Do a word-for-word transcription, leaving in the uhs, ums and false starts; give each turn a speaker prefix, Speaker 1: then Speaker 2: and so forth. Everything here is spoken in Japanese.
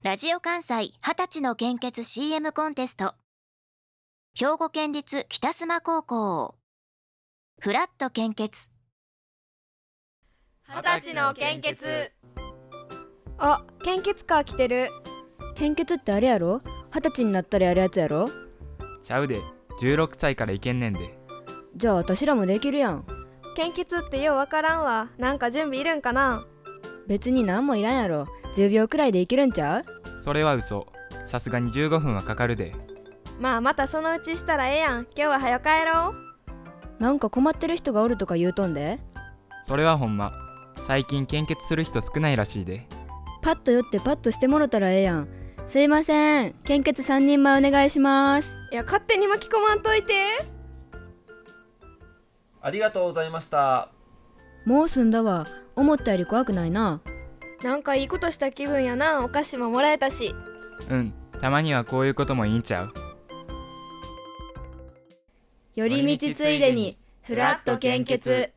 Speaker 1: ラジオ関西はたちの献血 シーエム コンテスト。兵庫県立北須磨高校。フラット献血。
Speaker 2: はたちの献血。
Speaker 3: あ、献血カー来てる。
Speaker 4: 献血ってあれやろ？はたちになったらやるやつやろ？
Speaker 5: ちゃうで、じゅうろくさいからいけんねんで。
Speaker 4: じゃあ私らもできるやん。
Speaker 3: 献血ってようわからんわ。なんか準備いるんかな？
Speaker 4: 別に何もいらんやろ。じゅうびょうくらいでいけるんちゃう？
Speaker 5: それは嘘。さすがにじゅうごふんはかかるで。
Speaker 3: まあまたそのうちしたらええやん。今日は早帰ろう。
Speaker 4: なんか困ってる人がおるとか言うとんで。
Speaker 5: それはほんま。最近献血する人少ないらしいで。
Speaker 4: パッと寄ってパッとしてもろたらええやん。すいません、献血さんにんまえお願いします。
Speaker 3: いや、勝手に巻き込まんといて。
Speaker 6: ありがとうございました。
Speaker 4: もう済んだわ。思ったより怖くないな。
Speaker 3: なんかいいことした気分やな。お菓子ももらえたし。
Speaker 5: うん、たまにはこういうこともいいんちゃう。
Speaker 4: 寄り道ついでにフラット献血。